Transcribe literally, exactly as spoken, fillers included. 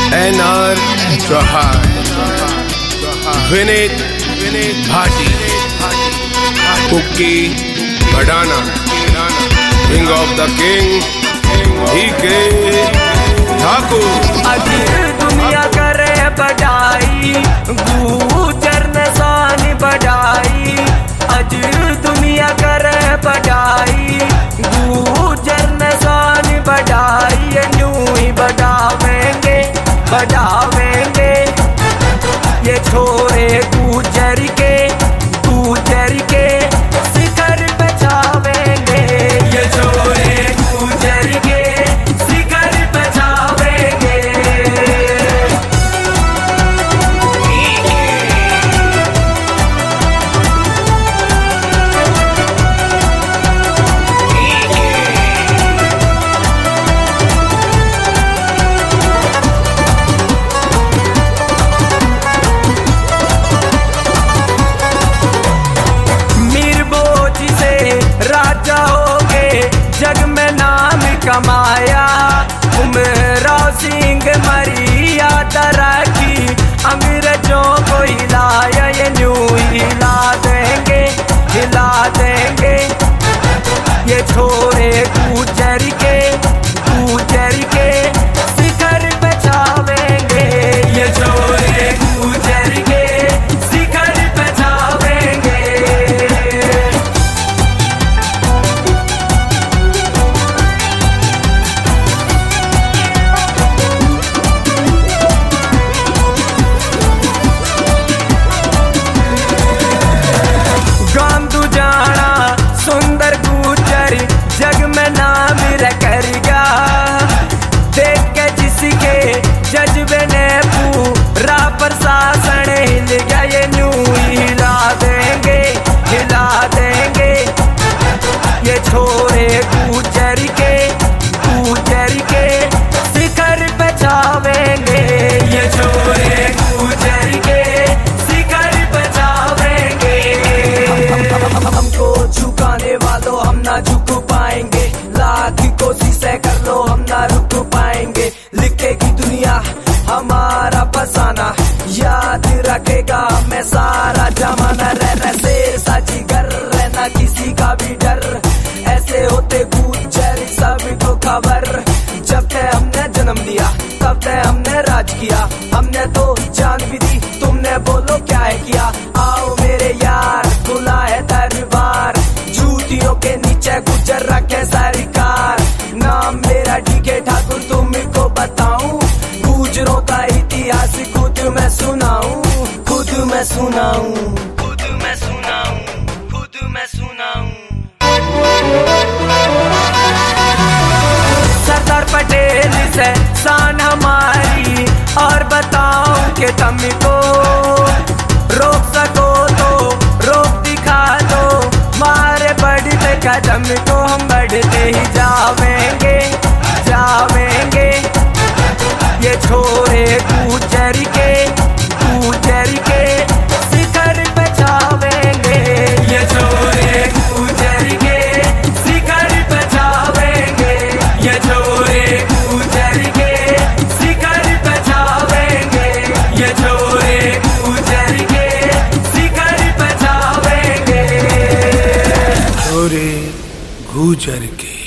N R Chauhan, Vineet Bhati, Kukki Bhadana, king of the king DK Thakur. आज दुनिया करे बढ़ाई, गुजर ने शान बढ़ाई। आज दुनिया करे बढ़ाई, गुजर ने शान बढ़ाई। यूं ही बढ़ावेंगे बढ़ावेंगे ये छोरे गुजर के गुजर के शिखर पे छावेंगे। ये छोरे गुजर के शिखर पे छावेंगे। जग में नाम कमाया उमराव सिंह मरिया तरक्की, अंग्रेजों को हिलाया। ये न्यू हिला देंगे हिला देंगे ये छोरे गुजर के गुजर के शिखर पे छावेंगे। ये छोरे गुजर के शिखर पे छावेंगे। सुंदर गुजर जग में नाम रखेगा। देख के जिसके जज्बे ने पूरा प्रशासन हिल गया। ये न्यू हिला देंगे हिला देंगे ये छोरे गुजर के गुजर के शिखर पे छावेंगे। ये छोरे गुजर के शिखर पे छावेंगे। हमको झुकाने वालों हम ना झुक पाएंगे, लाख कोशिशें कर लो हम ना रुक पाएंगे। लिखेगी दुनिया हमारा फसाना, याद रखेगा मैं सारा जमाना। रह रह शेर साजी घर रहना किसी का भी डर, ऐसे होते गुजर सबको खबर। जब तक हमने जन्म लिया तब तक हमने राज किया, हमने तो जान भी दी तुमने बोलो क्या है किया। आओ मेरे यार खुला है दरबार, जूतियों के नीचे गुजर रखे सरकार। नाम मेरा डीके ठाकुर तुमको बताऊं, गुजरों का इतिहास खुद मैं सुनाऊं खुद मैं सुनाऊं खुद मैं सुनाऊं खुद मैं सुनाऊं। सरदार पटेल से शान हमारी, और बताऊं कि तुमको रोक सको तो रोक दिखा दो। मारे बढ़ते कदम को हम बढ़ते ही जावेंगे जावेंगे। ये छोरे गुजर के गुजर के शिखर पे छावेंगे। ये छोरे गुजर के शिखर पे छावेंगे। ये छोरे गुजर के शिखर पे छावेंगे। ये छोरे गुजर के शिखर पे छावेंगे। छोरे गुजर के